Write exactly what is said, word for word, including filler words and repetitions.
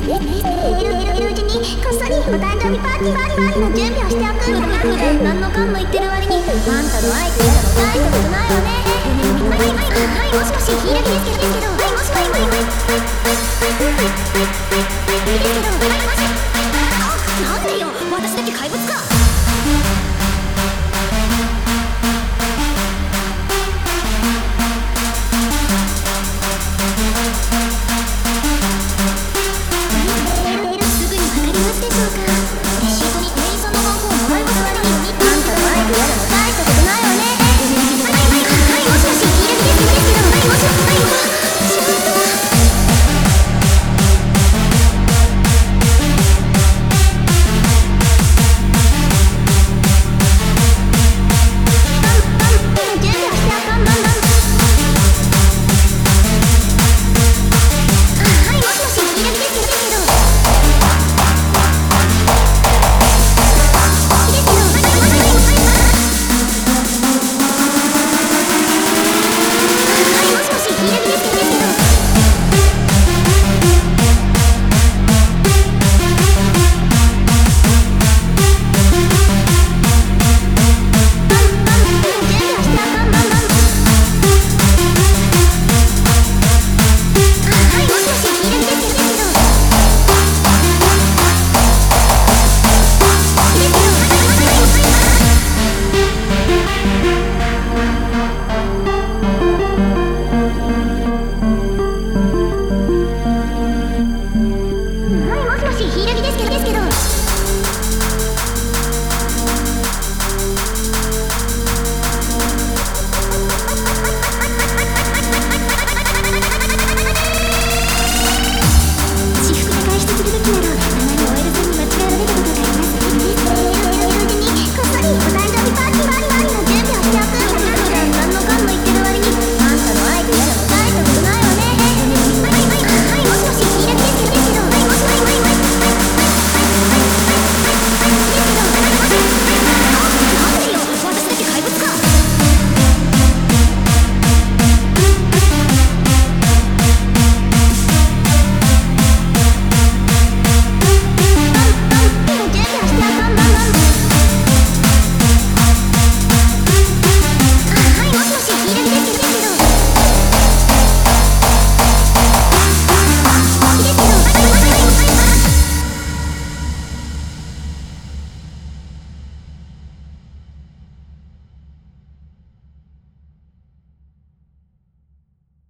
るうちにこっそりお誕生日パーティーパーティーの準備をしておくんだ。何のかんの言ってる割にあんたの愛って大したことないわね。はいはいはいはい、もしもし柊ですけど、はいもしもしはいはいはいですけど、はいマジあ、なんでよ、私だけ怪物か。